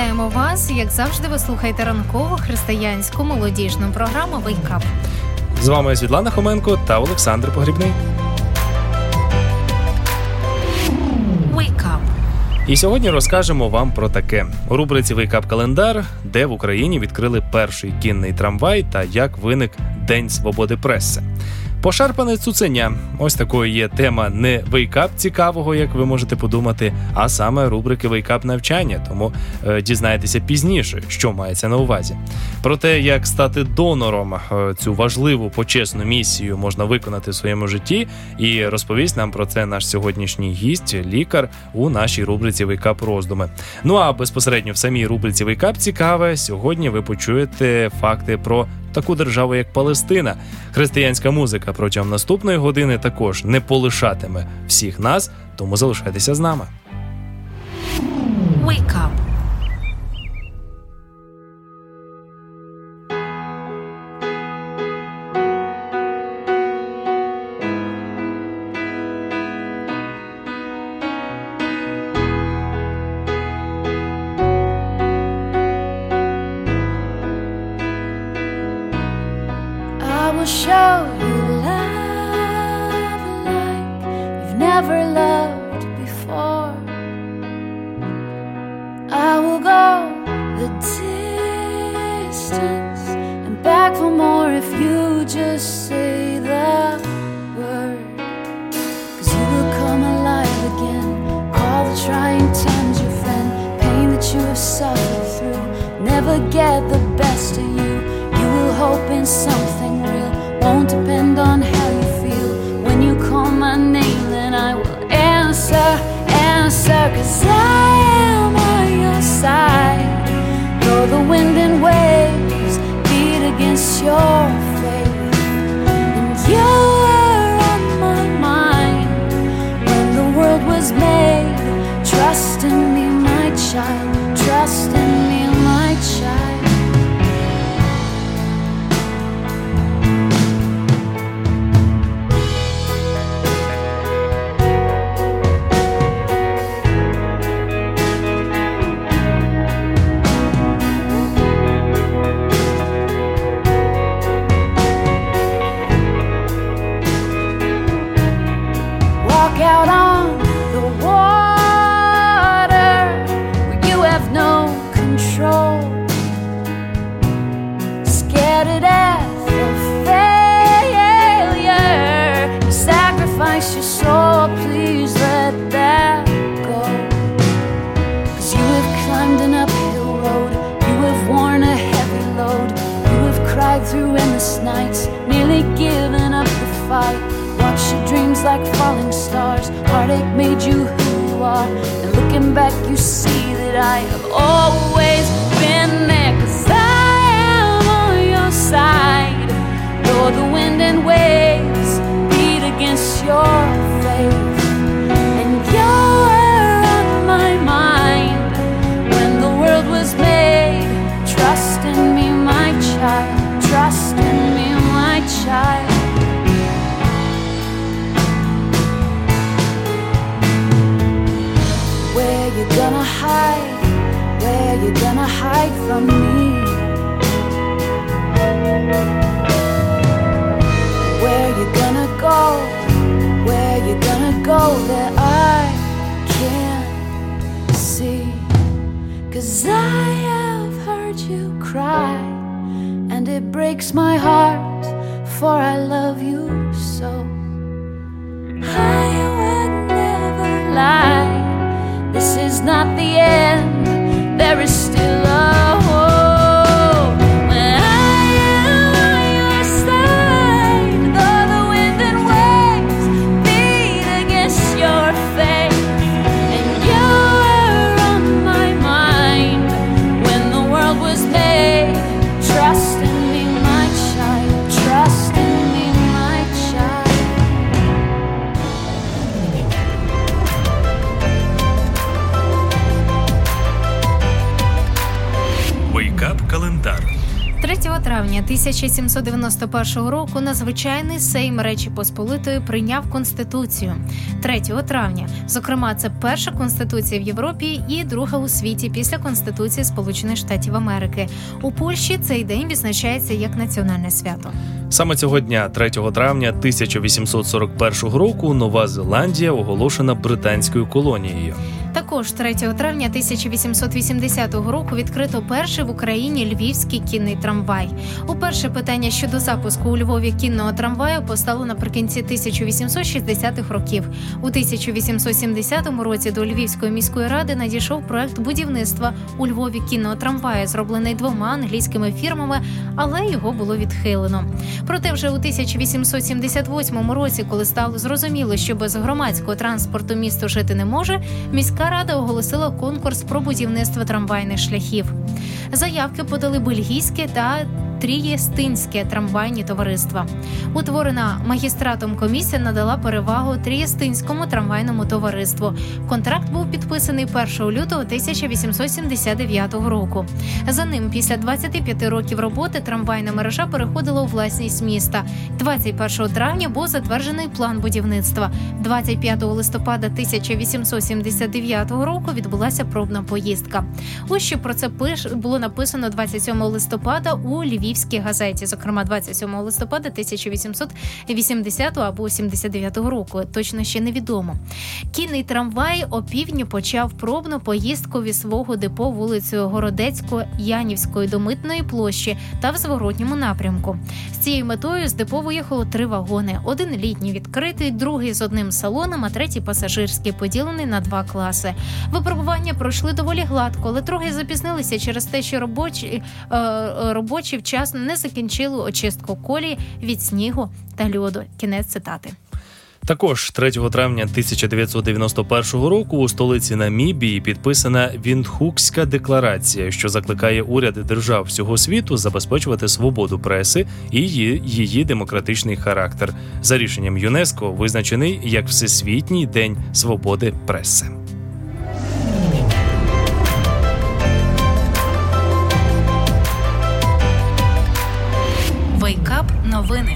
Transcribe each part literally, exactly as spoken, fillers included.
Вітаємо вас! Як завжди, ви слухаєте ранкову християнську молодіжну програму «Wake Up». З вами Світлана Хоменко та Олександр Погрібний. «Wake Up». І сьогодні розкажемо вам про таке. У рубриці «Wake Up Календар», де в Україні відкрили перший кінний трамвай та як виник День свободи преси. Пошарпане цуценя. Ось такою є тема не вейкап цікавого, як ви можете подумати, а саме рубрики вейкап навчання, тому е, дізнаєтеся пізніше, що мається на увазі. Про те, як стати донором, е, цю важливу почесну місію можна виконати в своєму житті, і розповість нам про це наш сьогоднішній гість, лікар у нашій рубриці «Вейкап роздуми». Ну а безпосередньо в самій рубриці «Вейкап цікаве» сьогодні ви почуєте факти про таку державу, як Палестина. Християнська музика протягом наступної години також не полишатиме всіх нас, тому залишайтеся з нами. Wake Up. Show you love like you've never loved before. I will go the distance and back for more if you just say the word. 'Cause you will come alive again. All the trying times your friend, pain that you have suffered through, never get the best of you. You will hope in something real. Won't depend on how you feel. When you call my name, then I will answer, answer. 'Cause I am on your side. Though the wind and waves beat against your faith, and you were on my mind when the world was made. Trust in me, my child. Trust in me, my child. Out on the water where you have no control, scared to death of failure. You sacrifice your soul, please let that go. 'Cause you have climbed an uphill road, you have worn a heavy load, you have cried through endless nights, nearly given up the fight. Watch your dreams like falling stars. Heartache made you who you are. And looking back you see that I have always been there. 'Cause I am on your side. Though the wind and waves beat against your faith, and you were on my mind when the world was made. Trust in me, my child. Trust in me, my child. Where you gonna hide? Where you gonna hide from me? Where you gonna go? Where you gonna go that I can't see? 'Cause I have heard you cry, and it breaks my heart, for I love you so. I would never lie. This is not the end, there is still a hope. When I am on your side, though the wind and waves beat against your faith, and you were on my mind when the world was made. Trust in me, my child. Trust in me, my child. Календар. третього травня тисяча сімсот дев'яносто першого року надзвичайний Сейм Речі Посполитої прийняв Конституцію. третього травня, зокрема, це перша Конституція в Європі і друга у світі після Конституції Сполучених Штатів Америки. У Польщі цей день відзначається як національне свято. Саме цього дня, третього травня тисяча вісімсот сорок першого року, Нова Зеландія оголошена британською колонією. Також третього травня тисяча вісімсот вісімдесятого року відкрито перший в Україні львівський кінний трамвай. Уперше питання щодо запуску у Львові кінного трамваю постало наприкінці тисяча вісімсот шістдесятих років. У тисяча вісімсот сімдесятому році до Львівської міської ради надійшов проект будівництва у Львові кінного трамваю, зроблений двома англійськими фірмами, але його було відхилено. Проте вже у тисяча вісімсот сімдесят восьмому році, коли стало зрозуміло, що без громадського транспорту місто жити не може, міська рада оголосила конкурс про будівництво трамвайних шляхів. Заявки подали бельгійське та Трієстинське трамвайні товариства. Утворена магістратом комісія надала перевагу Трієстинському трамвайному товариству. Контракт був підписаний першого лютого тисяча вісімсот сімдесят дев'ятого року. За ним, після двадцяти п'яти років роботи, трамвайна мережа переходила у власність міста. двадцять першого травня був затверджений план будівництва. двадцять п'ятого листопада тисяча вісімсот сімдесят дев'ятого року відбулася пробна поїздка. Ось що про це пиш... було написано двадцять сьомого листопада у Львівській газеті, зокрема двадцять сьомого листопада тисяча вісімсот вісімдесятого або сімдесят дев'ятого року, точно ще невідомо. Кінний трамвай опівдні почав пробну поїздку від свого депо вулицею Городецько-Янівської до Митної площі та в зворотньому напрямку. З цією метою з депо виїхало три вагони. Один літній відкритий, другий з одним салоном, а третій пасажирський, поділений на два класи. Випробування пройшли доволі гладко, але трохи запізнилися через те, що робочі, е, робочі вчасно не закінчили очистку колії від снігу та льоду. Кінець цитати. Також третього травня тисяча дев'ятсот дев'яносто першого року у столиці Намібії підписана Віндхукська декларація, що закликає уряди держав всього світу забезпечувати свободу преси і її, її демократичний характер. За рішенням ЮНЕСКО визначений як Всесвітній день свободи преси. Вейкап новини.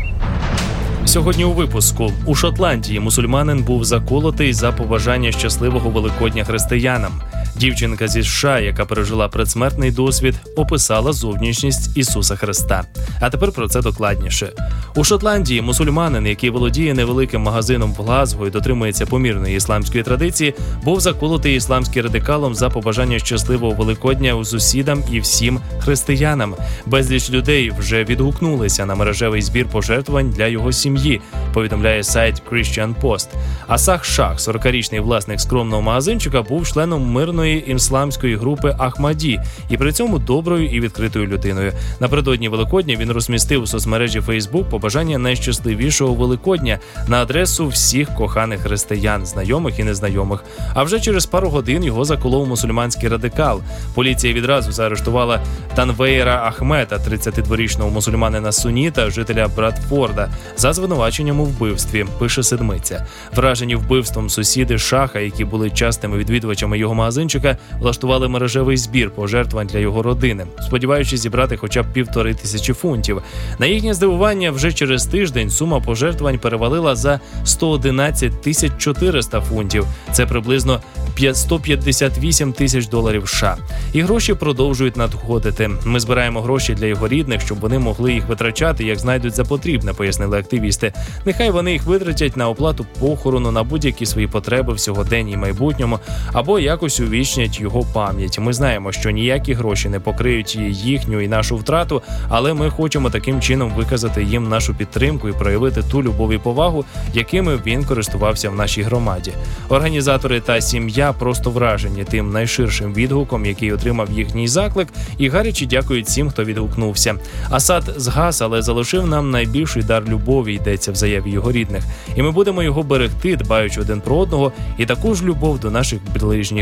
Сьогодні у випуску. У Шотландії мусульманин був заколотий за побажання щасливого Великодня християнам. Дівчинка зі США, яка пережила предсмертний досвід, описала зовнішність Ісуса Христа. А тепер про це докладніше. У Шотландії мусульманин, який володіє невеликим магазином в Глазго і дотримується помірної ісламської традиції, був заколотий ісламським радикалом за побажання щасливого Великодня у сусідам і всім християнам. Безліч людей вже відгукнулися на мережевий збір пожертвувань для його сім'ї, повідомляє сайт Christian Post. Асах Шах, сорокарічний власник скромного магазинчика, був членом мирної ісламської групи Ахмаді і при цьому доброю і відкритою людиною. Напередодні Великодня він розмістив у соцмережі Facebook побажання найщасливішого Великодня на адресу всіх коханих християн, знайомих і незнайомих. А вже через пару годин його заколов мусульманський радикал. Поліція відразу заарештувала Танвейра Ахмета, тридцятидворічного мусульманина суніта, жителя Брадфорда, за звинуваченням у вбивстві, пише Седмиця. Вражені вбивством сусіди Шаха, які були частими відвідувачами його магазинчика, влаштували мережевий збір пожертвувань для його родини, сподіваючись зібрати хоча б півтори тисячі фунтів. На їхнє здивування, вже через тиждень сума пожертвувань перевалила за сто одинадцять тисяч чотириста фунтів. Це приблизно сто п'ятдесят вісім тисяч доларів США. І гроші продовжують надходити. Ми збираємо гроші для його рідних, щоб вони могли їх витрачати, як знайдуть за потрібне, пояснили активісти. Нехай вони їх витратять на оплату похорону, на будь-які свої потреби в сьогоденні і майбутньому, або якось увічнять його пам'ять. Ми знаємо, що ніякі гроші не покриють їхню і нашу втрату, але ми хочемо таким чином виказати їм нашу підтримку і проявити ту любов і повагу, якими він користувався в нашій громаді. Організатори та сім'я просто вражені тим найширшим відгуком, який отримав їхній заклик, і гаряче дякують всім, хто відгукнувся. Асад згас, але залишив нам найбільший дар любові, йдеться в заяві його рідних. І ми будемо його берегти, дбаючи один про одного, і таку ж любов до наших ближніх. Не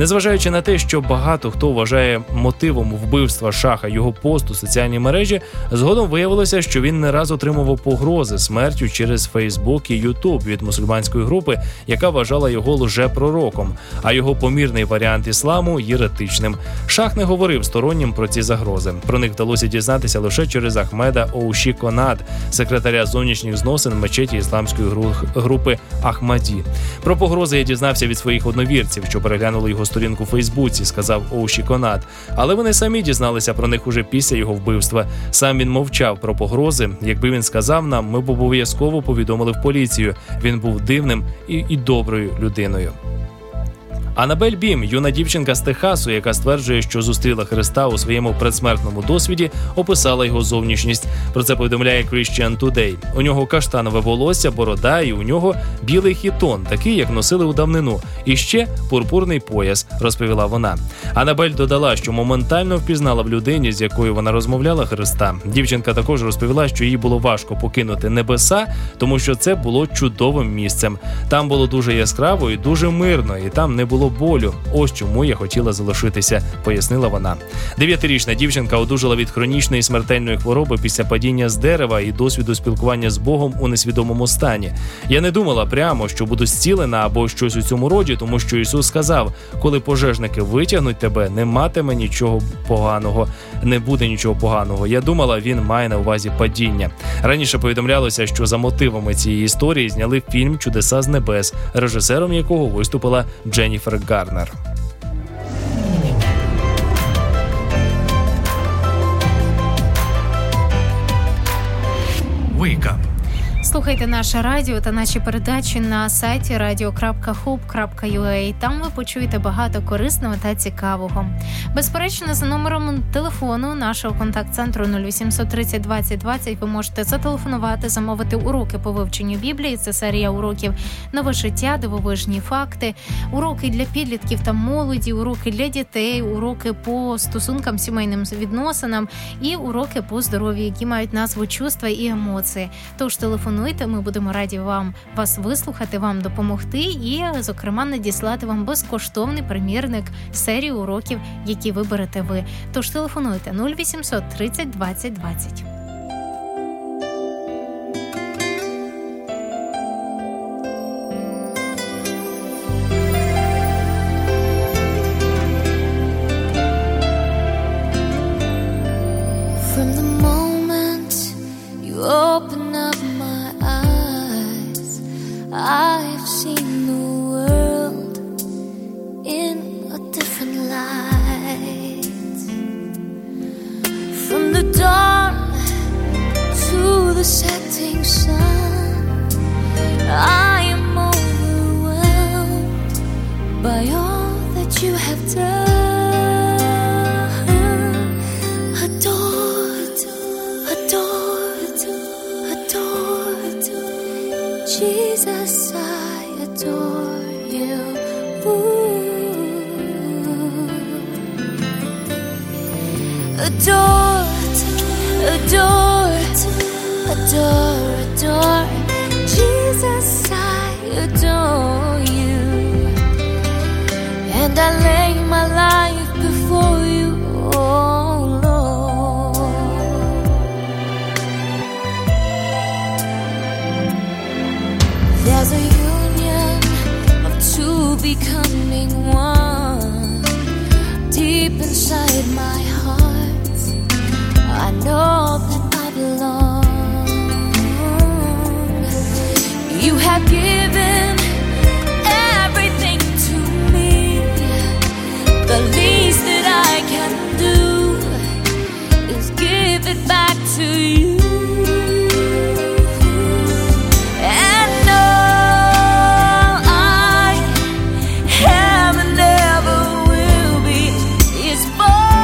Незважаючи на те, що багато хто вважає мотивом вбивства Шаха його пост у соціальній мережі, згодом виявилося, що він не раз отримував погрози смертю через Фейсбук і Ютуб від мусульманської групи, яка вважала його лжепророком, а його помірний варіант ісламу – єретичним. Шах не говорив стороннім про ці загрози. Про них вдалося дізнатися лише через Ахмеда Оуші Конад, секретаря зовнішніх зносин мечеті ісламської групи Ахмаді. Про погрози я дізнався від своїх одновірців, що переглянули його сторінку у Фейсбуці, сказав Оуші Конад. Але вони самі дізналися про них уже після його вбивства. Сам він мовчав про погрози. Якби він сказав нам, ми б обов'язково повідомили в поліцію. Він був дивним і, і доброю людиною. Анабель Бім, юна дівчинка з Техасу, яка стверджує, що зустріла Христа у своєму предсмертному досвіді, описала його зовнішність. Про це повідомляє Christian Today. У нього каштанове волосся, борода і у нього білий хітон, такий, як носили у давнину. І ще пурпурний пояс, розповіла вона. Анабель додала, що моментально впізнала в людині, з якою вона розмовляла, Христа. Дівчинка також розповіла, що їй було важко покинути небеса, тому що це було чудовим місцем. Там було дуже яскраво і дуже мирно, і там не було болю. Ось чому я хотіла залишитися, пояснила вона. Дев'ятирічна дівчинка одужала від хронічної смертельної хвороби після падіння з дерева і досвіду спілкування з Богом у несвідомому стані. Я не думала прямо, що буду зцілена або щось у цьому роді, тому що Ісус сказав, коли пожежники витягнуть тебе, не матиме нічого поганого, не буде нічого поганого. Я думала, він має на увазі падіння. Раніше повідомлялося, що за мотивами цієї історії зняли фільм «Чудеса з небес», режисером якого виступила Дженніфер Гарнер. Wake up. Слухайте наше радіо та наші передачі на сайті радіо крапка хоуп крапка ю а. Там ви почуєте багато корисного та цікавого. Безперечно, за номером телефону нашого контакт-центру нуль вісімсот тридцять двадцять двадцять ви можете зателефонувати, замовити уроки по вивченню Біблії. Це серія уроків «Нове життя», «Дивовижні факти», уроки для підлітків та молоді, уроки для дітей, уроки по стосункам, сімейним відносинам і уроки по здоров'ю, які мають назву «Чувства і емоції». Тож телефонуйте. Ми будемо раді вам вас вислухати, вам допомогти і, зокрема, надіслати вам безкоштовний примірник серії уроків, які виберете ви. Тож телефонуйте нуль вісімсот тридцять двадцять двадцять. From the moment you open up my eyes, I've seen the world in a different light. From the dawn to the setting sun, I am overwhelmed by all that you have done. Adored, adored, adored, Jesus, I adore you. Ooh. Adored, adored, adore, adore, Jesus, I adore you. And I lay my life before you, oh Lord. There's a union of two becoming one. Deep inside my heart, I know that I belong. You have given everything to me. The least that I can do is give it back to you. And all I am and never will be is for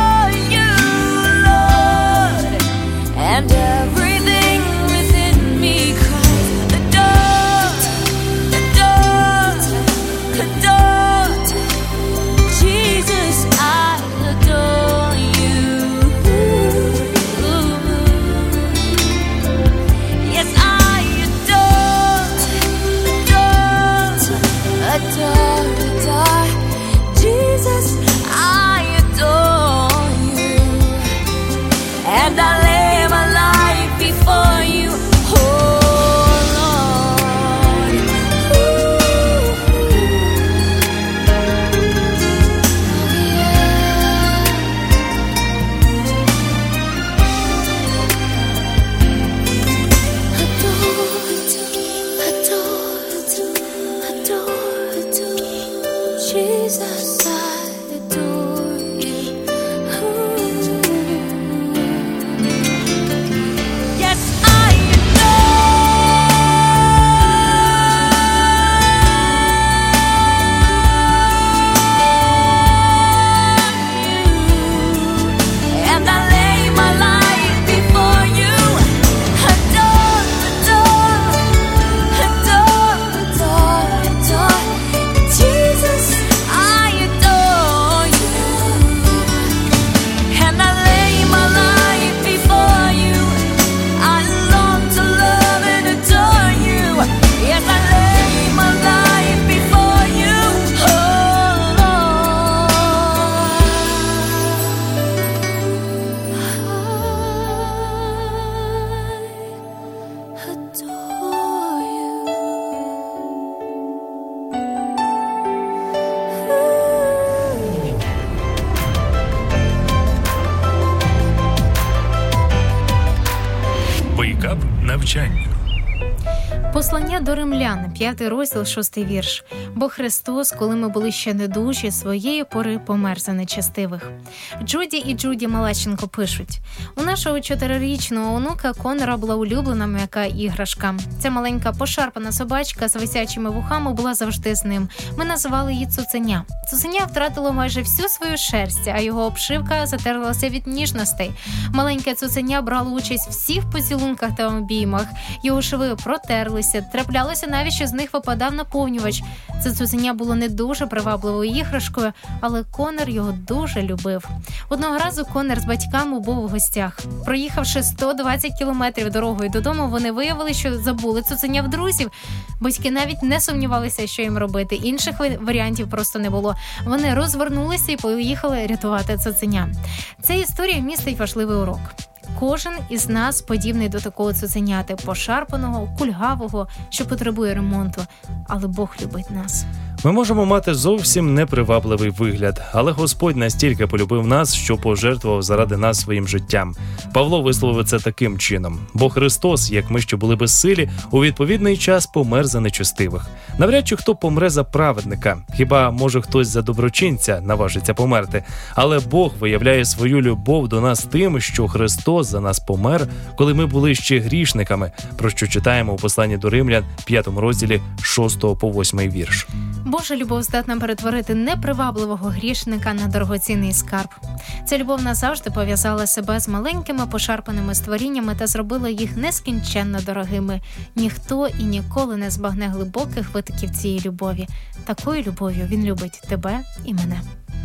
навчанню. Послання до римлян, п'ятий розділ, шостий вірш. Бо Христос, коли ми були ще недужі, своєї пори помер за нечестивих. Джуді і Джуді Малащенко пишуть. У нашого чотирирічного онука Конора була улюблена м'яка іграшка. Ця маленька пошарпана собачка з висячими вухами була завжди з ним. Ми називали її Цуценя. Цуценя втратило майже всю свою шерсть, а його обшивка затерлася від ніжностей. Маленьке Цуценя брало участь в всіх поцілунках та обіймах. Його шви протерлися, траплялося навіть, що з них випадав наповнювач. Це Цуценя було не дуже привабливою іграшкою, але Конор його дуже любив. Одного разу Конор з батьками був у гостях. Проїхавши сто двадцять кілометрів дорогою додому, вони виявили, що забули Цуценя в друзів. Батьки навіть не сумнівалися, що їм робити. Інших варіантів просто не було. Вони розвернулися і поїхали рятувати Цуценя. Ця історія містить важливий урок. Кожен із нас подібний до такого цуценяти, пошарпаного, кульгавого, що потребує ремонту. Але Бог любить нас. Ми можемо мати зовсім непривабливий вигляд, але Господь настільки полюбив нас, що пожертвував заради нас своїм життям. Павло висловив це таким чином. Бо Христос, як ми, що були безсилі, у відповідний час помер за нечестивих. Навряд чи хто помре за праведника. Хіба, може, хтось за доброчинця наважиться померти. Але Бог виявляє свою любов до нас тим, що Христос за нас помер, коли ми були ще грішниками, про що читаємо у посланні до Римлян, п'ятому розділі, шостого по восьмий вірш. Божа любов здатна перетворити непривабливого грішника на дорогоцінний скарб. Ця любов назавжди пов'язала себе з маленькими пошарпаними створіннями та зробила їх нескінченно дорогими. Ніхто і ніколи не збагне глибоких витоків цієї любові. Такою любов'ю він любить тебе і мене.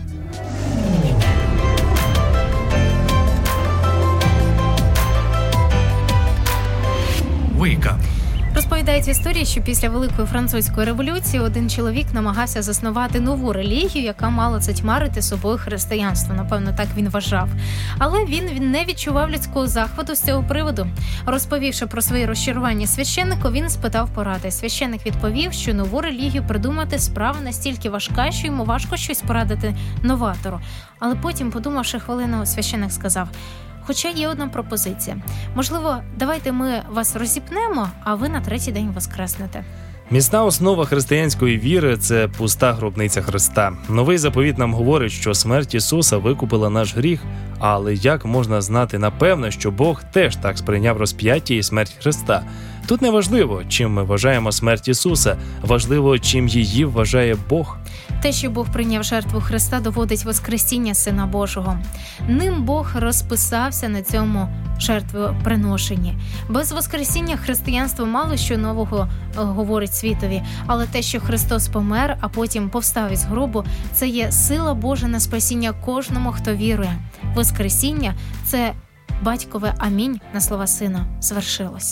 Wake up. Розповідається історія, що після Великої французької революції один чоловік намагався заснувати нову релігію, яка мала затьмарити собою християнство. Напевно, так він вважав. Але він, він не відчував людського захвату з цього приводу. Розповівши про свої розчарування священнику, він спитав поради. Священник відповів, що нову релігію придумати справа настільки важка, що йому важко щось порадити новатору. Але потім, подумавши хвилину, священник сказав: Хоча є одна пропозиція. Можливо, давайте ми вас розіпнемо, а ви на третій день воскреснете. Міцна основа християнської віри – це пуста гробниця Христа. Новий заповіт нам говорить, що смерть Ісуса викупила наш гріх, але як можна знати напевно, що Бог теж так сприйняв розп'яття і смерть Христа? Тут не важливо, чим ми вважаємо смерть Ісуса, важливо, чим її вважає Бог. Те, що Бог прийняв жертву Христа, доводить воскресіння Сина Божого. Ним Бог розписався на цьому жертвоприношенні. Без воскресіння християнство мало що нового говорить світові, але те, що Христос помер, а потім повстав із гробу, це є сила Божа на спасіння кожному, хто вірує. Воскресіння – це батькове амінь на слова Сина звершилось.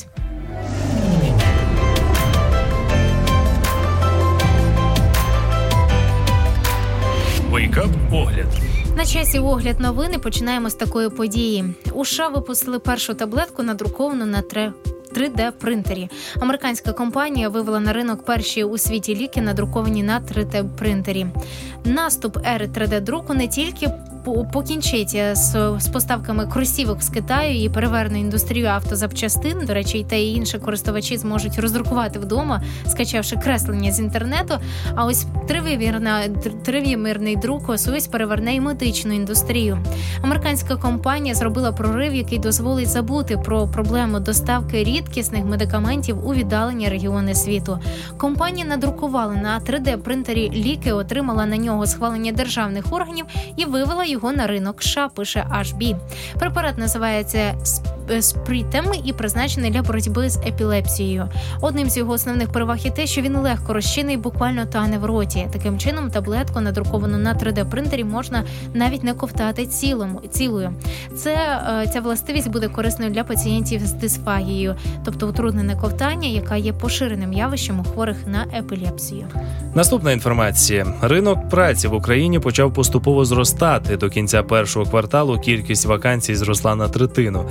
Wake up огляд. На часі огляд новини починаємо з такої події. У США випустили першу таблетку, надруковану на три де-принтері. Американська компанія вивела на ринок перші у світі ліки, надруковані на три де-принтері. Наступ ери три де-друку не тільки покінчить з, з поставками кросівок з Китаю і переверне індустрію автозапчастин. До речі, і те і інші користувачі зможуть роздрукувати вдома, скачавши креслення з інтернету. А ось тривимірний друк ось переверне і медичну індустрію. Американська компанія зробила прорив, який дозволить забути про проблему доставки рідкісних медикаментів у віддалені регіони світу. Компанія надрукувала на три де-принтері ліки, отримала на нього схвалення державних органів і вивела його на ринок США, пише ейч бі. Препарат називається Спрітем і призначений для боротьби з епілепсією. Одним з його основних переваг є те, що він легко розчинний і буквально тане в роті. Таким чином, таблетку, надруковану на три де-принтері, можна навіть не ковтати цілому, цілою. Це, ця властивість буде корисною для пацієнтів з дисфагією, тобто утруднене ковтання, яка є поширеним явищем у хворих на епілепсію. Наступна інформація. Ринок праці в Україні почав поступово зростати. До кінця першого кварталу кількість вакансій зросла на третину. Як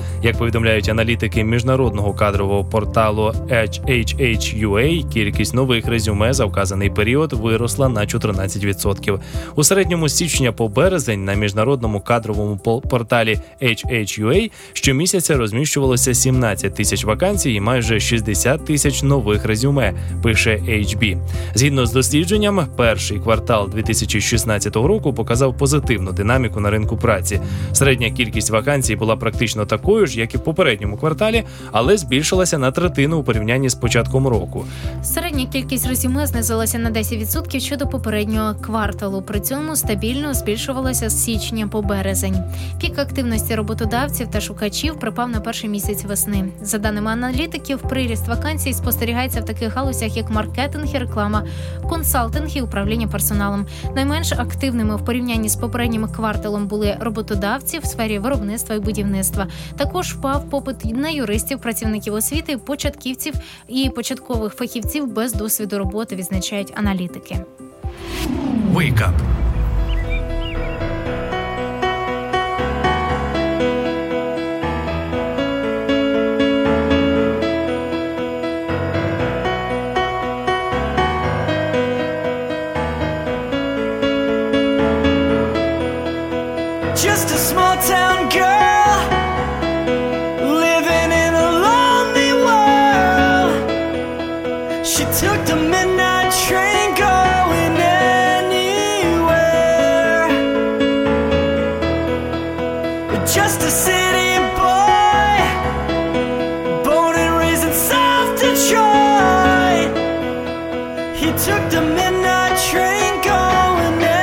повідомляють аналітики міжнародного кадрового порталу H H ю ей, кількість нових резюме за вказаний період виросла на чотирнадцять відсотків. У середньому з січня по березень на міжнародному кадровому порталі H H ю ей щомісяця розміщувалося сімнадцять тисяч вакансій і майже шістдесят тисяч нових резюме, пише ейч бі. Згідно з дослідженням, перший квартал дві тисячі шістнадцятого року показав позитивну динаміку на ринку праці. Середня кількість вакансій була практично такою ж, як і в попередньому кварталі, але збільшилася на третину у порівнянні з початком року. Середня кількість резюме знизилася на десять відсотків щодо попереднього кварталу. При цьому стабільно збільшувалася з січня по березень. Пік активності роботодавців та шукачів припав на перший місяць весни. За даними аналітиків, приріст вакансій спостерігається в таких галузях, як маркетинг і реклама, консалтинг і управління персоналом. Найменш активними в порівнянні з попереднім кварталом були роботодавці в сфері виробництва і будівництва. Також впав попит на юристів, працівників освіти, початківців і початкових фахівців без досвіду роботи, відзначають аналітики. Wake up. Just a small town girl living in a lonely world. She took the midnight train going anywhere. Just a city boy, born and raised in South Detroit. He took the midnight train going anywhere.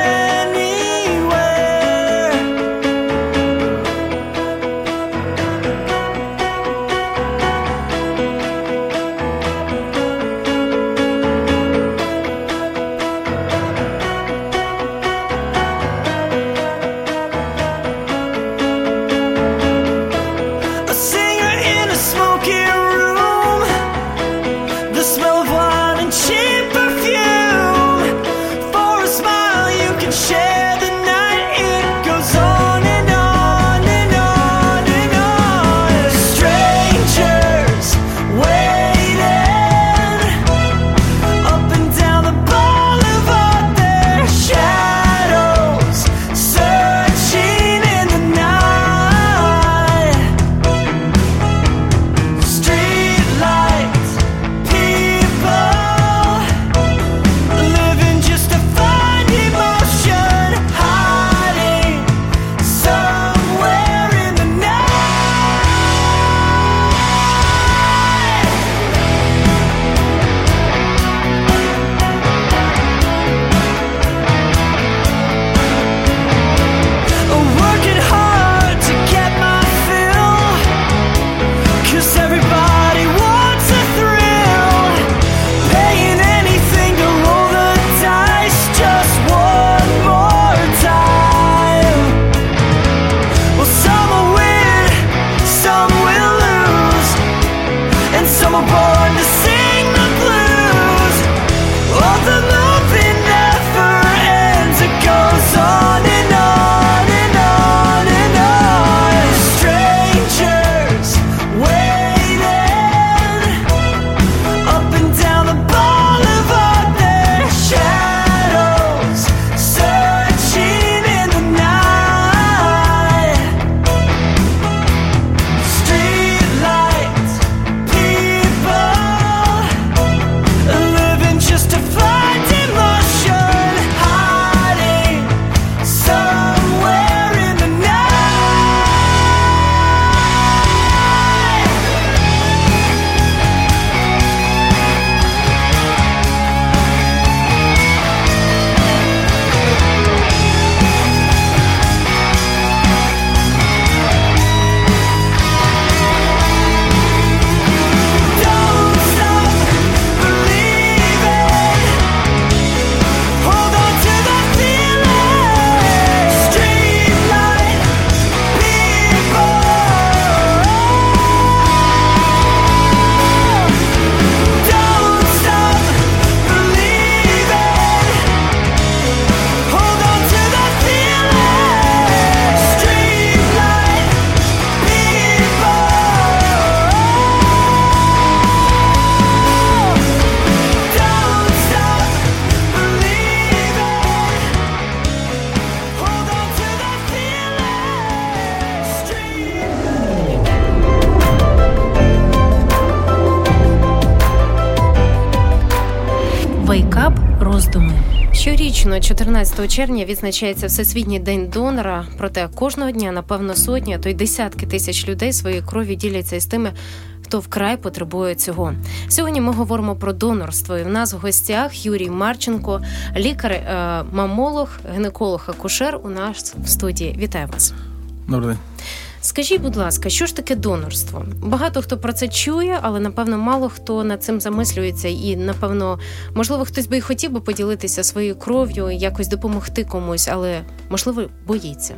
Щорічно, чотирнадцятого червня, відзначається Всесвітній день донора. Проте кожного дня, напевно, сотні, а то й десятки тисяч людей своєю кров'ю діляться із тими, хто вкрай потребує цього. Сьогодні ми говоримо про донорство. І в нас в гостях Юрій Марченко, лікар-мамолог, гінеколог-акушер у нас в студії. Вітаю вас. Добрий день. Скажіть, будь ласка, що ж таке донорство? Багато хто про це чує, але, напевно, мало хто над цим замислюється. І, напевно, можливо, хтось би і хотів би поділитися своєю кров'ю, якось допомогти комусь, але, можливо, боїться.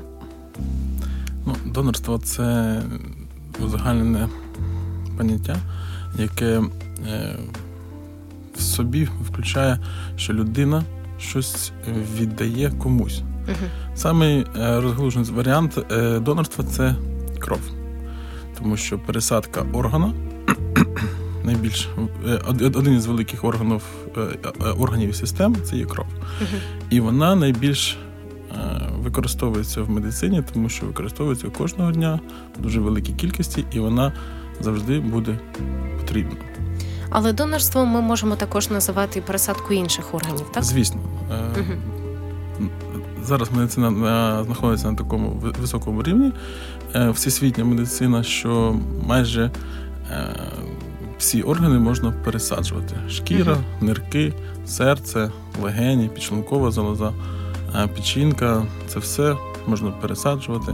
Ну, донорство – це узагальнене поняття, яке е, в собі включає, що людина щось віддає комусь. Угу. Самий розгалужений варіант е, донорства – це кров. Тому що пересадка органа найбільш один із великих органів органів і систем це є кров. Uh-huh. І вона найбільш використовується в медицині, тому що використовується кожного дня в дуже великій кількості, і вона завжди буде потрібна. Але донорством ми можемо також називати і пересадку інших органів, так? Звісно. Uh-huh. Зараз медицина знаходиться на такому високому рівні, всесвітня медицина, що майже всі органи можна пересаджувати. Шкіра, uh-huh. нирки, серце, легені, підшлункова залоза, печінка – це все можна пересаджувати.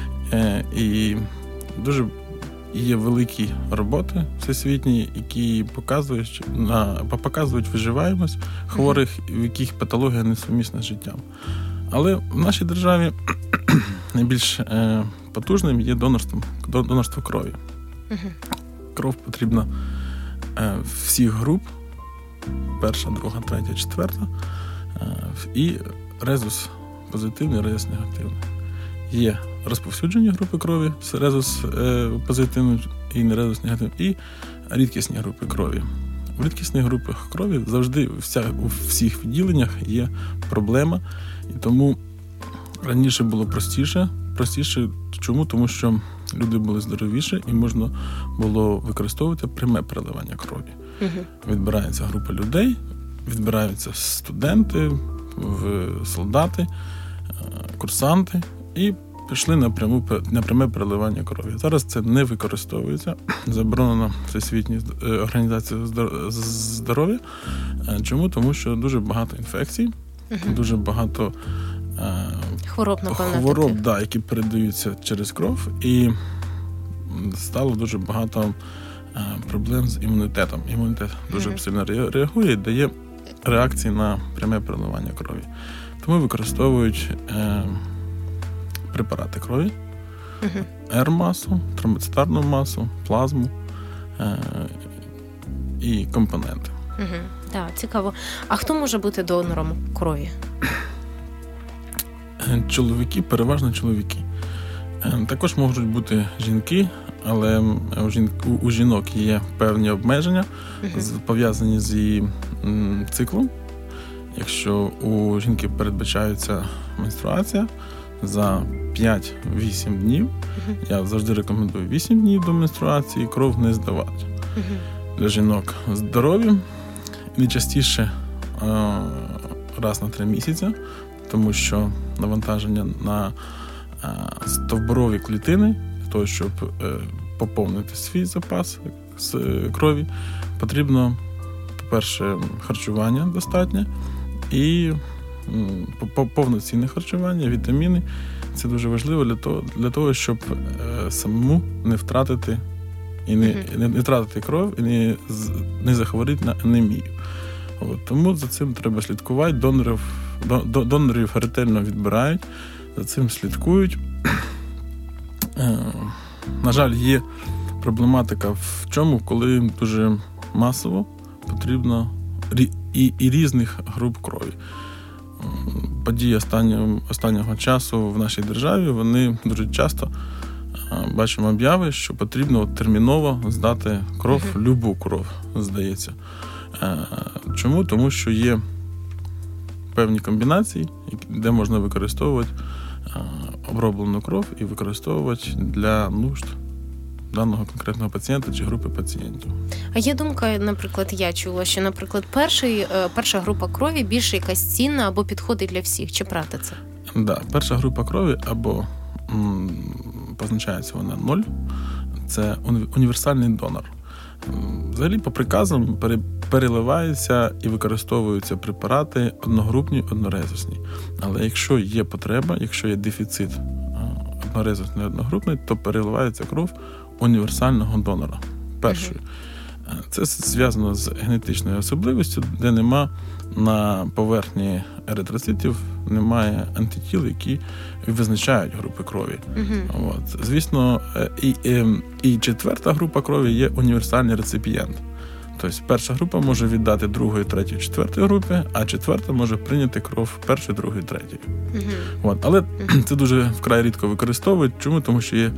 І дуже є великі роботи всесвітні, які показують, показують виживаємость хворих, uh-huh. в яких патологія несумісна з життям. Але в нашій державі найбільш е, потужним є донорство, донорство крові. Uh-huh. Кров потрібна е, всіх груп, перша, друга, третя, четверта, е, і резус позитивний, резус негативний. Є розповсюджені групи крові, резус е, позитивний і не резус негативний, і рідкісні групи крові. В рідкісних групах крові завжди вся, у всіх відділеннях є проблема, і тому раніше було простіше. Простіше чому? Тому що люди були здоровіші і можна було використовувати пряме переливання крові. Угу. Відбирається група людей, відбираються студенти, солдати, курсанти і пішли на, пряму, на пряме переливання крові. Зараз це не використовується. Заборонено Всесвітньою організацією здоров'я. Чому? Тому що дуже багато інфекцій, uh-huh. дуже багато хвороб, напевно, хвороб да, які передаються через кров, і стало дуже багато проблем з імунітетом. Імунітет дуже uh-huh. сильно реагує і дає реакції на пряме переливання крові. Тому використовують препарати крові, uh-huh. ер-масу, тромбоцитарну масу, плазму е- і компоненти. Uh-huh. Так, цікаво. А хто може бути донором крові? Чоловіки, переважно чоловіки. Е- також можуть бути жінки, але у, жін- у жінок є певні обмеження, uh-huh. пов'язані з її м- циклом. Якщо у жінки передбачається менструація, за п'ять-вісім днів, uh-huh. я завжди рекомендую вісім днів до менструації кров не здавати. Uh-huh. Для жінок здорові, найчастіше раз на три місяці, тому що навантаження на стовбурові клітини, для того, щоб поповнити свій запас з крові, потрібно, по-перше, харчування достатнє і повноцінне харчування, вітаміни. Це дуже важливо для того, для того щоб е, самому не втратити і не, mm-hmm. не, не втратити кров і не, не захворіти на анемію. От, тому за цим треба слідкувати. Донорів, до, донорів ретельно відбирають, за цим слідкують. Е, на жаль, є проблематика в чому, коли дуже масово потрібно і, і, і різних груп крові. Події останнього, останнього часу в нашій державі, вони дуже часто бачимо обяви, що потрібно терміново здати кров, uh-huh. любу кров, здається. Чому? Тому що є певні комбінації, де можна використовувати оброблену кров і використовувати для нужд даного конкретного пацієнта чи групи пацієнтів. А є думка, наприклад, я чула, що, наприклад, перший, перша група крові більш якась цінна або підходить для всіх. Чи правда це? Так, да, перша група крові або м, позначається вона ноль, це універсальний донор. Взагалі, по приказам переливаються і використовуються препарати одногрупні, однорезусні. Але якщо є потреба, якщо є дефіцит однорезусний, одногрупний, то переливається кров універсального донора. Першою. Це зв'язано з генетичною особливістю, де нема на поверхні еритроцитів, немає антитіл, які визначають групи крові. Uh-huh. От. Звісно, і, і, і четверта група крові є універсальний реципієнт. Тобто перша група може віддати другої, третьої, четвертої групи, а четверта може прийняти кров першої, другої, третьої. Uh-huh. От. Але uh-huh. це дуже вкрай рідко використовують. Чому? Тому що є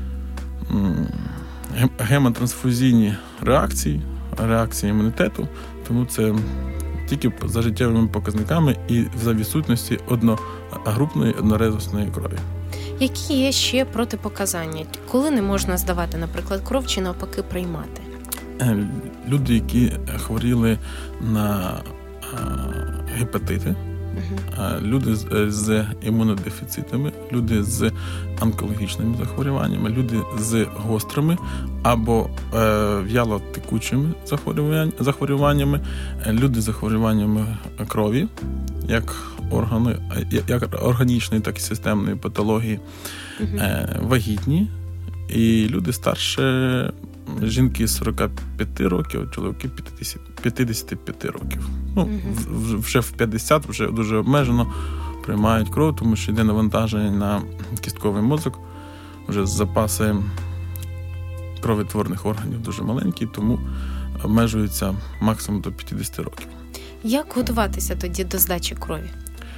м- гемотрансфузійні реакції, реакції імунітету, тому це тільки за життєвими показниками і за відсутності одногрупної, однорезусної крові. Які є ще протипоказання? Коли не можна здавати, наприклад, кров чи навпаки приймати? Люди, які хворіли на гепатити, uh-huh. люди з, з імунодефіцитами, люди з онкологічними захворюваннями, люди з гострими або е, в'ялотекучими захворювань, захворюваннями, люди з захворюваннями крові, як органи, як органічної, так і системної патології, uh-huh. е, вагітні, і люди старше, жінки сорок п'ять років, чоловіки п'ятдесят п'ять років. Ну, uh-huh. вже в п'ятдесят, вже дуже обмежено приймають кров, тому що йде навантаження на кістковий мозок, вже запаси кровотворних органів дуже маленькі, тому обмежуються максимум до п'ятдесят років. Як готуватися тоді до здачі крові?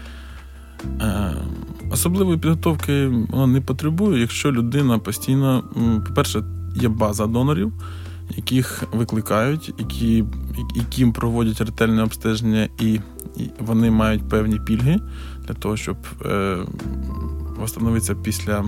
Е, особливої підготовки вона не потребує, якщо людина постійно, по-перше, є база донорів, яких викликають, які, яким проводять ретельне обстеження, і, і вони мають певні пільги для того, щоб е, встановитися після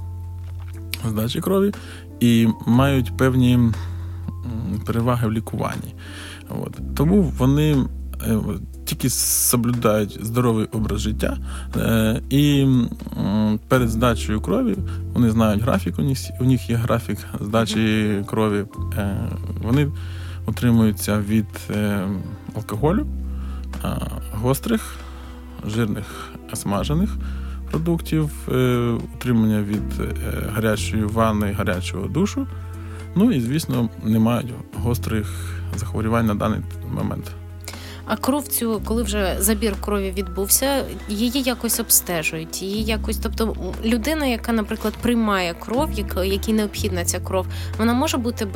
здачі крові, і мають певні переваги в лікуванні. От. Тому вони е, тільки соблюдають здоровий образ життя, е, і е, перед здачею крові вони знають графік, у них, у них є графік здачі крові, е, вони утримуються від е, алкоголю, е, гострих, жирних, смажених продуктів, е, утримання від е, гарячої ванни, гарячого душу, ну і, звісно, не мають гострих захворювань на даний момент. А кров цю, коли вже забір крові відбувся, її якось обстежують, її якось, тобто людина, яка, наприклад, приймає кров, якій необхідна ця кров, вона може бути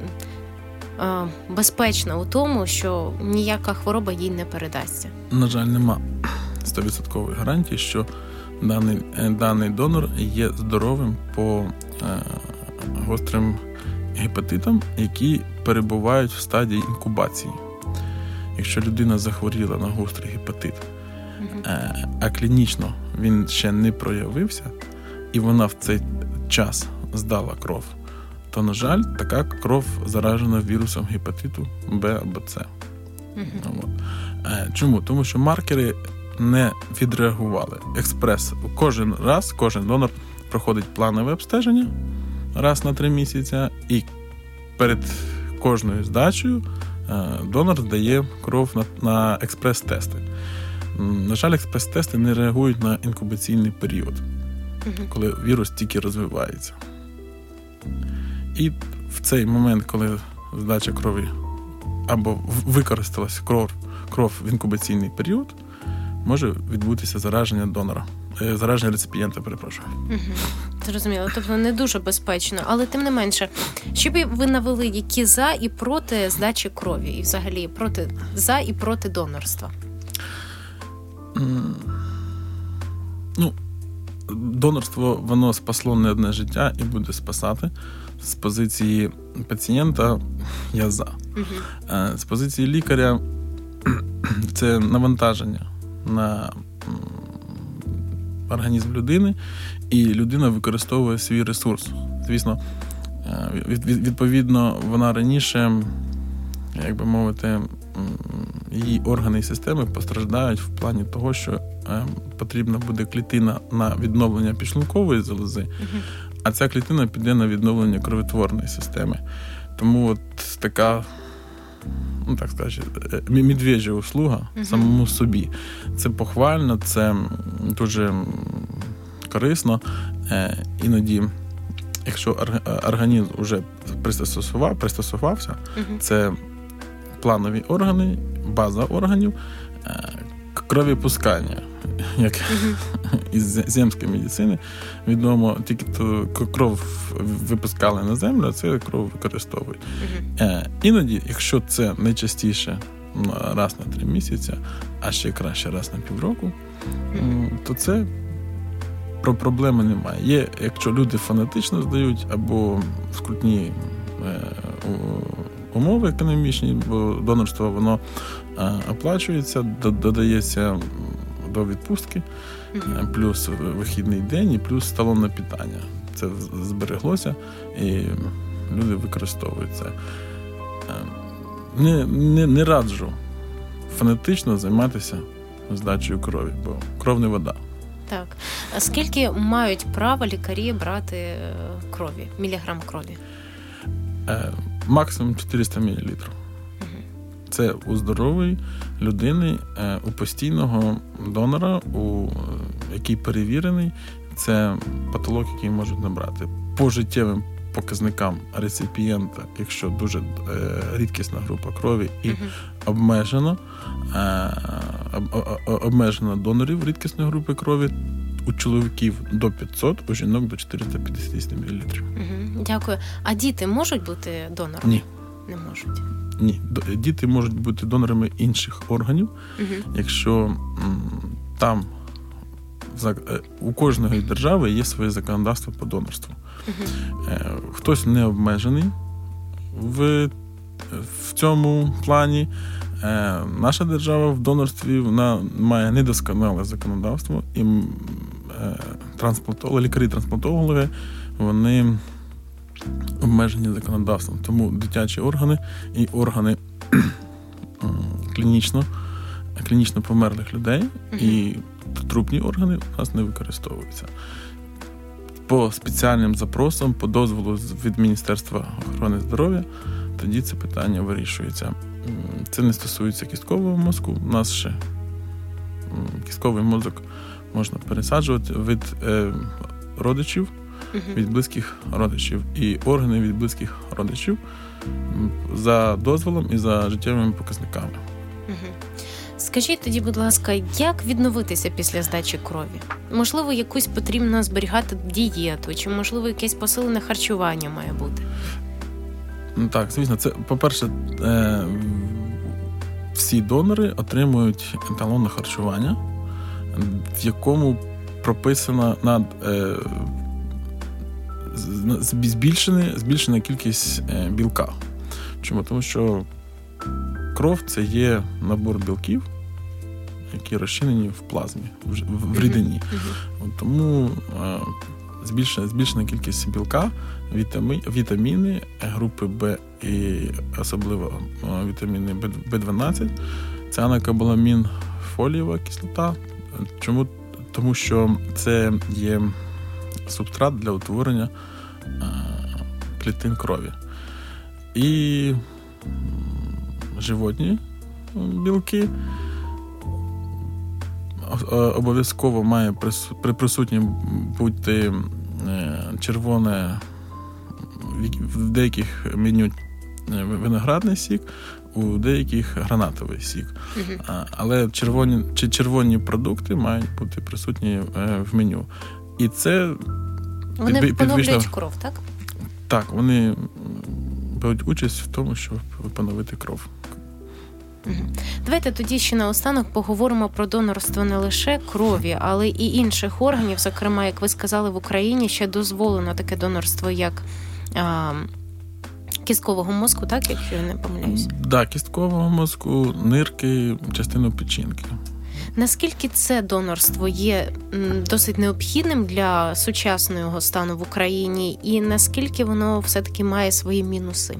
безпечна у тому, що ніяка хвороба їй не передасться? На жаль, нема сто відсотків гарантії, що даний, даний донор є здоровим по е, гострим гепатитам, які перебувають в стадії інкубації. Якщо людина захворіла на гострий гепатит, uh-huh. а клінічно він ще не проявився, і вона в цей час здала кров, то, на жаль, така кров заражена вірусом гепатиту Б або С. Uh-huh. Чому? Тому що маркери не відреагували. Експрес. Кожен раз, кожен донор проходить планове обстеження раз на три місяці, і перед кожною здачею донор здає кров на, на експрес-тести. На жаль, експрес-тести не реагують на інкубаційний період, uh-huh. коли вірус тільки розвивається. І в цей момент, коли здача крові або використалась кров, кров в інкубаційний період, може відбутися зараження донора. Зараження реципієнта, перепрошую. Угу. Зрозуміло, тобто не дуже безпечно, але тим не менше, що б ви навели, які за і проти здачі крові, і взагалі проти за і проти донорства? Mm. Ну, донорство, воно спасло не одне життя і буде спасати. З позиції пацієнта я за. Угу. З позиції лікаря це навантаження на організм людини, і людина використовує свій ресурс. Звісно, Від, від, відповідно, вона раніше, як би мовити, її органи і системи постраждають в плані того, що е, потрібна буде клітина на відновлення підшлункової залози, uh-huh. а ця клітина піде на відновлення кровотворної системи. Тому от така, ну так скажу, медвежа услуга uh-huh. самому собі. Це похвально, це дуже корисно. Е, іноді, якщо організм вже пристосував, пристосувався, uh-huh. це планові органи, база органів, кровопускання, як uh-huh. із земської медицини відомо, тільки то кров випускали на землю, а це кров використовують. Uh-huh. Іноді, якщо це найчастіше раз на три місяці, а ще краще раз на півроку, uh-huh. то це про проблеми немає. Є, якщо люди фанатично здають або скрутні умови економічні, бо донорство воно а, оплачується, додається до відпустки, mm-hmm. плюс вихідний день і плюс талонне питання. Це збереглося і люди використовують це. Не, не, не раджу фанатично займатися здачею крові, бо кров не вода. Так. А скільки мають право лікарі брати крові, міліграм крові? Максимум чотириста мілілітрів. Uh-huh. Це у здорової людини, у постійного донора, у який перевірений. Це патолог, який можуть набрати. По життєвим показникам реципієнта, якщо дуже е, рідкісна група крові і uh-huh. обмежено, е, об, обмежено донорів рідкісної групи крові, у чоловіків до п'ятсот, у жінок до чотириста п'ятдесят мілілітрів. Угу, дякую. А діти можуть бути донорами? Ні. Не можуть? Ні. Діти можуть бути донорами інших органів, угу. якщо м, там у кожної держави є своє законодавство по донорству. Угу. Хтось не обмежений в, в цьому плані. Наша держава в донорстві вона має недосконале законодавство, і трансплантологи, лікарі-трансплантологи, вони обмежені законодавством. Тому дитячі органи і органи клінічно, клінічно померлих людей uh-huh. і трупні органи у нас не використовуються. По спеціальним запросам, по дозволу від Міністерства охорони здоров'я, тоді це питання вирішується. Це не стосується кісткового мозку. У нас ще кістковий мозок можна пересаджувати від е, родичів, uh-huh. від близьких родичів і органи від близьких родичів за дозволом і за життєвими показниками. Uh-huh. Скажіть тоді, будь ласка, як відновитися після здачі крові? Можливо, якусь потрібно зберігати дієту, чи, можливо, якесь посилене харчування має бути? Так, звісно, це, по-перше, е, всі донори отримують еталонне харчування, в якому прописана над, е, збільшена, збільшена кількість е, білка. Чому? Тому що кров – це є набор білків, які розчинені в плазмі, в, в рідині. Uh-huh. Тому е, збільшена, збільшена кількість білка, вітами, вітаміни групи Б і особливо вітаміни Б дванадцять, це анакобаламін, фолієва кислота. Чому? Тому що це є субстрат для утворення а, клітин крові. І животні білки обов'язково має при присутнім бути червоне, в деяких меню виноградний сік, у деяких гранатовий сік. Uh-huh. Але червоні, чи червоні продукти мають бути присутні в меню. І це вони під, поновлюють кров, так? Так, вони беруть участь в тому, щоб поновити кров. Угу. Давайте тоді ще наостанок поговоримо про донорство не лише крові, але і інших органів. Зокрема, як ви сказали, в Україні ще дозволено таке донорство, як а, кісткового мозку, так, якщо я не помиляюсь? Так, да, кісткового мозку, нирки, частину печінки. Наскільки це донорство є досить необхідним для сучасного стану в Україні, і наскільки воно все-таки має свої мінуси?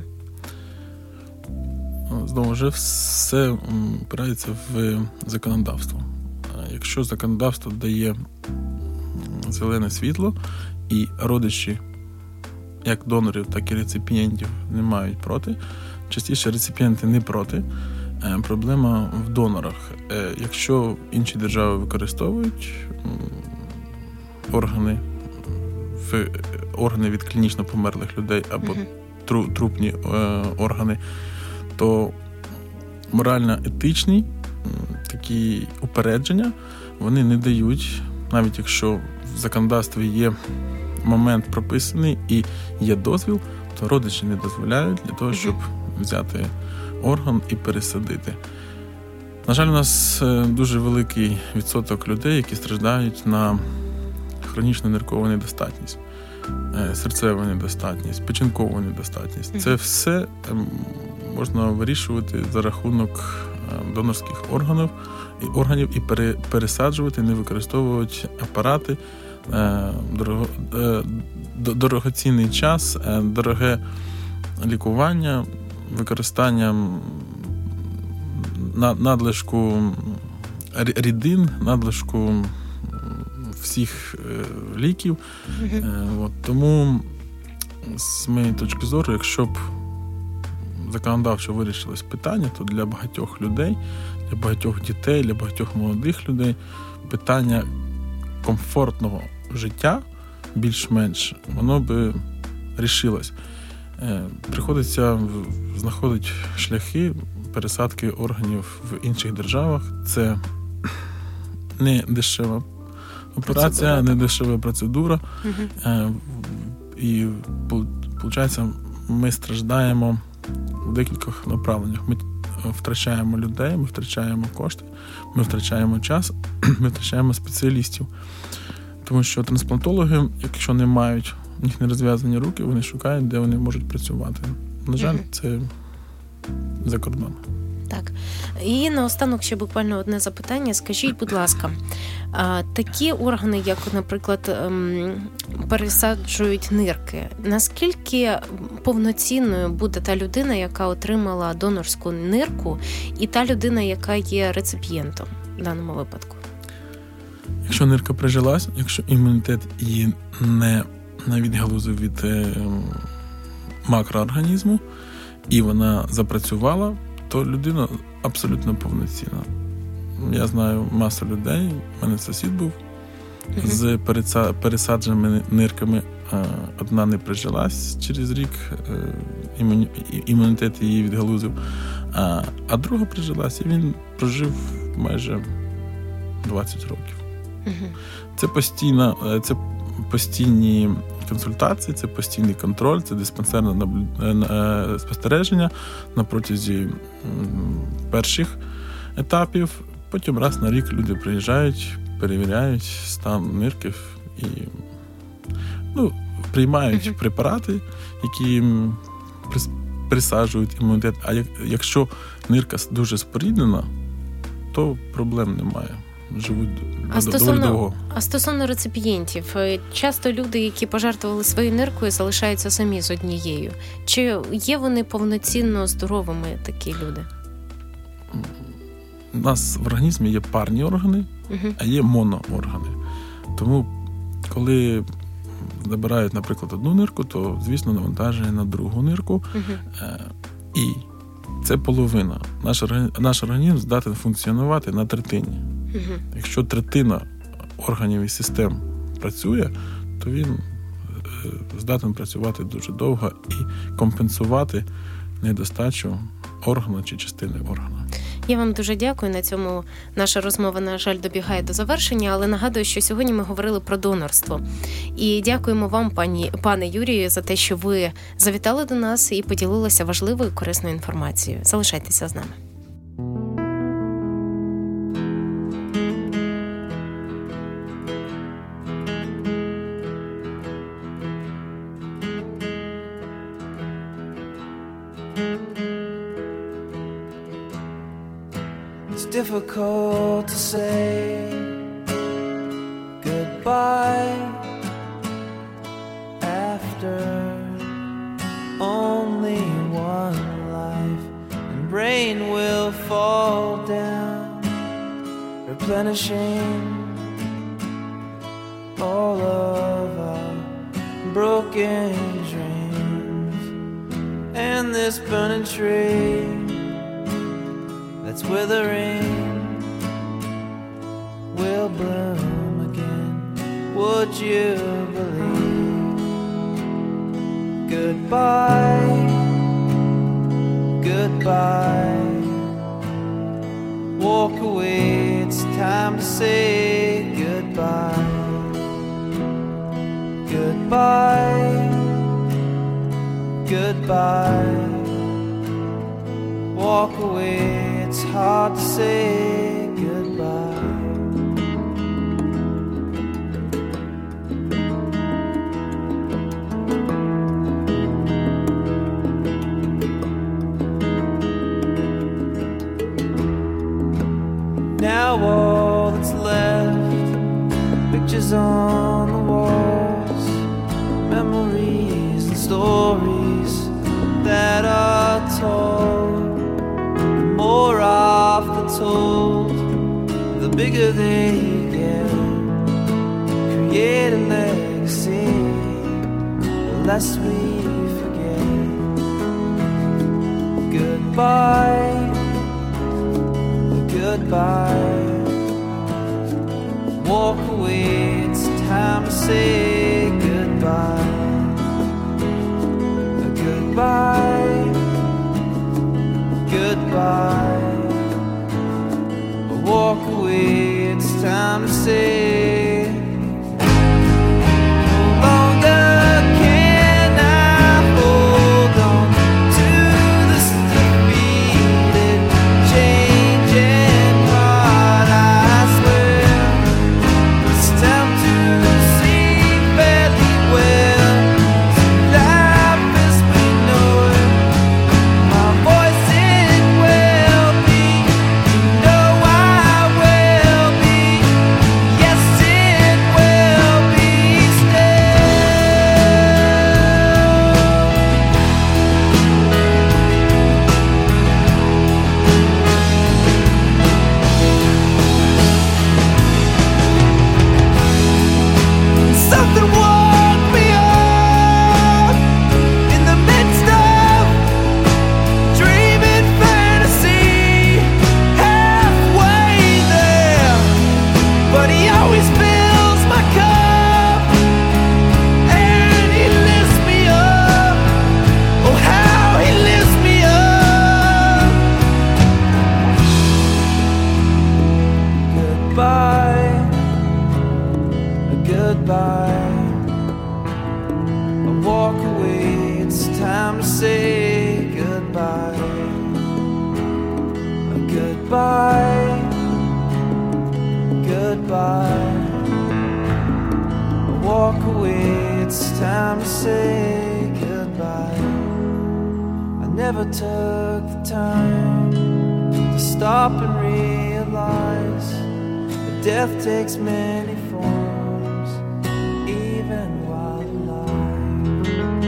Знову ж, все опирається в законодавство. Якщо законодавство дає зелене світло, і родичі як донорів, так і реципієнтів не мають проти, частіше реципієнти не проти, проблема в донорах. Якщо інші держави використовують органи, органи від клінічно померлих людей або uh-huh. трупні органи, то морально-етичні такі упередження вони не дають, навіть якщо в законодавстві є момент прописаний і є дозвіл, то родичі не дозволяють для того, щоб взяти орган і пересадити. На жаль, у нас дуже великий відсоток людей, які страждають на хронічну ниркову недостатність, серцеву недостатність, печінкову недостатність. Це все можна вирішувати за рахунок донорських органів і органів і пересаджувати, не використовувати апарати, дорого, дорогоцінний час, дороге лікування, використання надлишку рідин, надлишку всіх ліків. Mm-hmm. От, тому, з моєї точки зору, якщо б законодавчо вирішилось питання, то для багатьох людей, для багатьох дітей, для багатьох молодих людей питання комфортного життя більш-менш, воно би рішилось. Приходиться знаходити шляхи пересадки органів в інших державах. Це не дешева операція, не дешева процедура. Угу. І, виходить, ми страждаємо в декількох направленнях. Ми втрачаємо людей, ми втрачаємо кошти, ми втрачаємо час, ми втрачаємо спеціалістів. Тому що трансплантологи, якщо не мають, у них не розв'язані руки, вони шукають, де вони можуть працювати. На жаль, mm-hmm. це за кордоном. Так. І наостанок ще буквально одне запитання. Скажіть, будь ласка, такі органи, як, наприклад, пересаджують нирки, наскільки повноцінною буде та людина, яка отримала донорську нирку, і та людина, яка є реципієнтом в даному випадку? Якщо нирка прижилась, якщо імунітет її не, не відгалузив від е, макроорганізму, і вона запрацювала, то людина абсолютно повноцінна. Я знаю масу людей, в мене сусід був, mm-hmm. з переса, пересадженими нирками. Одна не прижилась через рік, імуні, імунітет її відгалузив, а, а друга прижилась, і він прожив майже двадцять років. Uh-huh. Це постійна, це постійні консультації, це постійний контроль, це диспансерне спостереження на протязі перших етапів. Потім раз на рік люди приїжджають, перевіряють стан нирки і ну, приймають uh-huh. препарати, які присаджують імунітет. А як, якщо нирка дуже споріднена, то проблем немає. Живуть а стосовно, а стосовно реципієнтів, часто люди, які пожертвували своєю ниркою, залишаються самі з однією. Чи є вони повноцінно здоровими, такі люди? У нас в організмі є парні органи, угу. а є монооргани. Тому, коли забирають, наприклад, одну нирку, то, звісно, навантажує на другу нирку. Угу. І це половина. Наш організм, наш організм здатен функціонувати на третині. Угу. Якщо третина органів і систем працює, то він здатен працювати дуже довго і компенсувати недостачу органу чи частини органу. Я вам дуже дякую. На цьому наша розмова, на жаль, добігає до завершення, але нагадую, що сьогодні ми говорили про донорство. І дякуємо вам, пані, пане Юрію, за те, що ви завітали до нас і поділилися важливою і корисною інформацією. Залишайтеся з нами. difficult to say goodbye after only one life, and rain will fall down, replenishing all of our broken dreams. And this burning tree that's withering will bloom again. Would you believe? Goodbye, goodbye. Walk away, it's time to say goodbye. Goodbye, goodbye. Walk away, it's hard to say goodbye. Now all that's left, pictures on the walls, memories and stories that are told. The more often told, the bigger they get. Create a legacy, the less we forget. Goodbye, goodbye. Walk away, it's time to say goodbye. Goodbye, goodbye. Walk away, it's time to say no longer can I hold on to this defeated, changing heart. I swear it's time to see fairly well. Life as we know it, my voice it will be. You know I will be. Yes, it will be something woke me up in the midst of dreaming fantasy, halfway there. But he always fills my cup, and he lifts me up. Oh, how he lifts me up. Goodbye, goodbye. I walk away, it's time to say goodbye. Goodbye, goodbye. I walk away, it's time to say goodbye. I never took the time to stop and realize that death takes many forms, even while alive.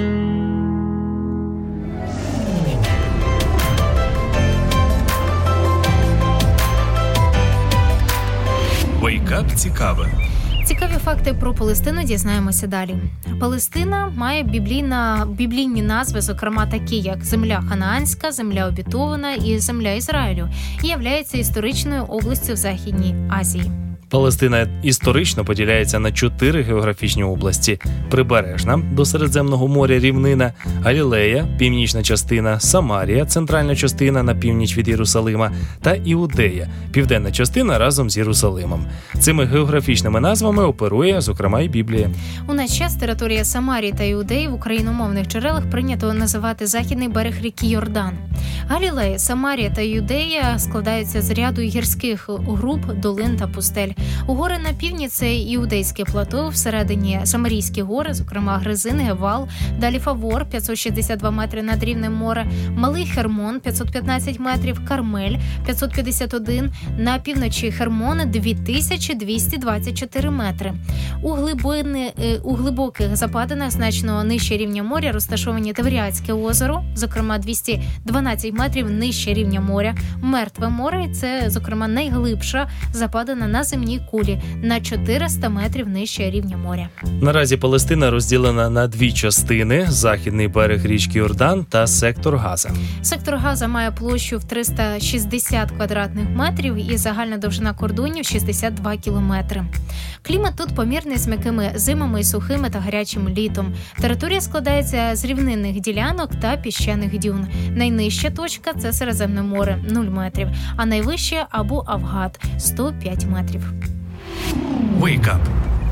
Вейкап цікаве. Цікаві факти про Палестину дізнаємося далі. Палестина має біблійна, біблійні назви, зокрема такі, як земля Ханаанська, земля обітована і земля Ізраїлю, і являється історичною областю в Західній Азії. Палестина історично поділяється на чотири географічні області: Прибережна до Середземного моря рівнина, Галілея, північна частина, Самарія, центральна частина на північ від Єрусалима, та Іудея, південна частина разом з Єрусалимом. Цими географічними назвами оперує, зокрема, і Біблія. У наш час територія Самарії та Іудеї в україномовних джерелах прийнято називати західний берег ріки Йордан. Галілей, Самарія та Юдея складаються з ряду гірських груп, долин та пустель. У гори на півдні – це Іудейське плато, всередині Самарійські гори, зокрема Гризин, Гевал, далі Фавор – п'ятсот шістдесят два метри над рівнем моря, Малий Хермон – п'ятсот п'ятнадцять метрів, Кармель – п'ятсот п'ятдесят один, на півночі Хермона – дві тисячі двісті двадцять чотири метри. У, глибини, у глибоких западинах значно нижче рівня моря розташовані Тавріатське озеро, зокрема двісті дванадцять метрів нижче рівня моря, Мертве море – це, зокрема, найглибша западина на земній кулі, на чотириста метрів нижче рівня моря. Наразі Палестина розділена на дві частини – західний берег річки Йордан та сектор Газа. Сектор Газа має площу в триста шістдесят квадратних метрів і загальна довжина кордонів – шістдесят два кілометри. Клімат тут помірний з м'якими зимами і сухими та гарячим літом. Територія складається з рівнинних ділянок та піщаних дюн. Найнижча точка – це Середземне море – нуль метрів, а найвище – Абу Авгад – сто п'ять метрів. Wake up.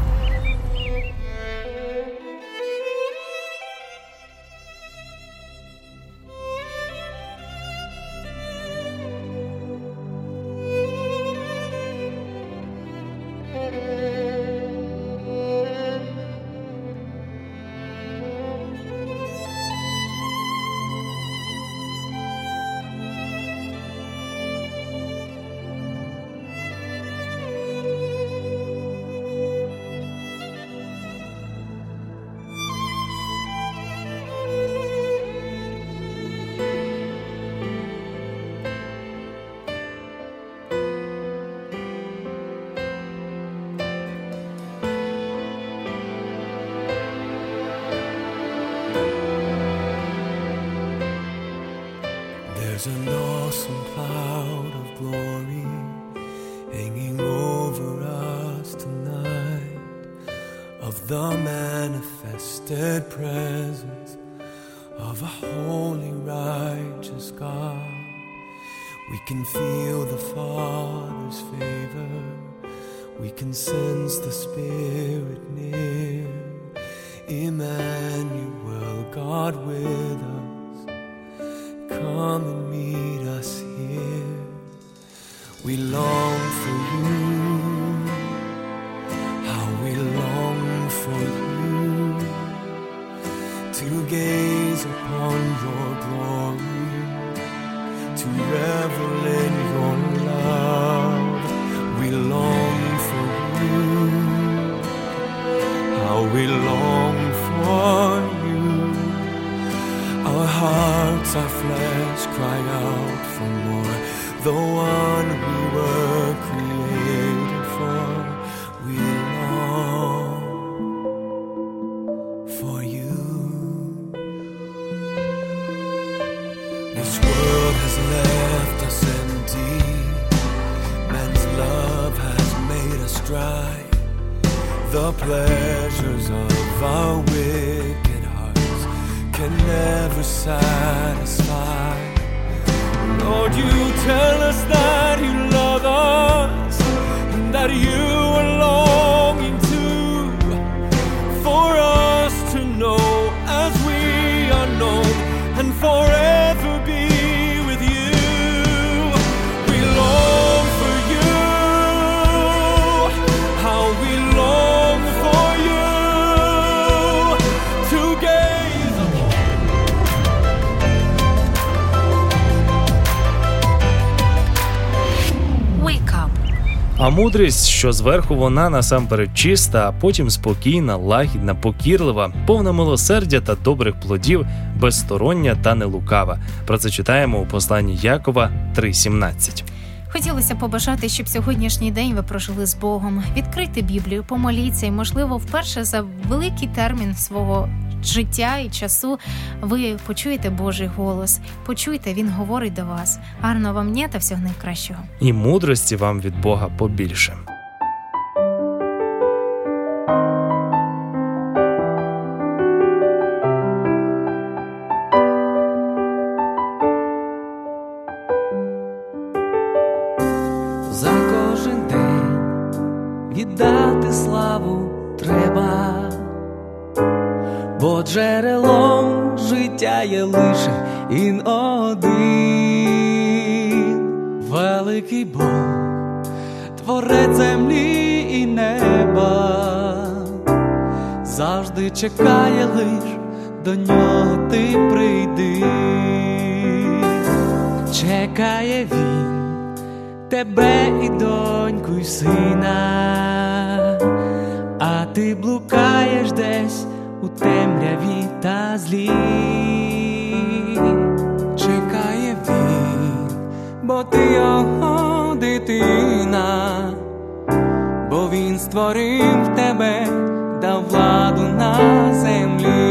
There's an awesome cloud of glory hanging over us tonight, of the manifested presence of a holy, righteous God. We can feel the Father's favor, we can sense the Spirit near. Emmanuel, God with us, come and meet us here. We long for you, how we long for you, to gaze upon your glory, to revel in your love. We long for you, how we long for you. Our hearts, our flesh cry out for more. The one we were created for, we long for you. This world has left us empty. Man's love has made us dry. The pleasures of our wicked hearts can never satisfy. Lord, you tell us that you love us and that you are longing to, for us to know as we are known and forever be with you. We long for you, how we long for you, to gaze upon. Wake up. А мудрість, що зверху вона насамперед чиста, а потім спокійна, лагідна, покірлива, повна милосердя та добрих плодів, безстороння та нелукава. Про це читаємо у посланні Якова три сімнадцять. Хотілося побажати, щоб сьогоднішній день ви прожили з Богом. Відкрийте Біблію, помоліться і, можливо, вперше за великий термін свого життя і часу ви почуєте Божий голос. Почуйте, Він говорить до вас. Гарного вам дня та всього найкращого. І мудрості вам від Бога побільше. За кожен день віддати славу треба, бо джерело бо життя є лише він один. Великий Бог, творець землі і неба, завжди чекає лиш, до нього ти прийди. Чекає він тебе і доньку, і сина, а ти блукаєш десь у темряві та злі. Чекає він, бо ти його дитина, бо він створив тебе, дав владу на землі.